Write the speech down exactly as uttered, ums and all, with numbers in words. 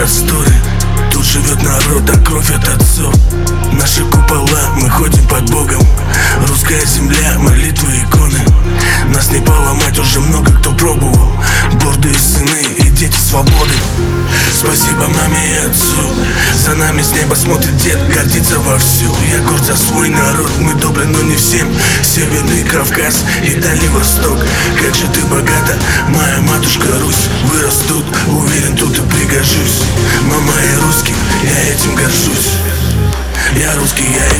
просторы. Тут живет народ, а кровь от отцов. Наши купола, мы ходим под Богом. Русская земля, молитвы, иконы. Нас не поломать, уже много кто пробовал. Гордые сыны и дети свободы. Спасибо маме и отцу. За нами с неба смотрит дед, гордится вовсю. Я горд за свой народ, мы добры, но не всем. Северный Кавказ и Дальний Восток. Как же ты богата, моя матушка Русь. Вырос тут, уверен, тут и пригожусь. Мама, я русский, я этим горжусь. Я русский, я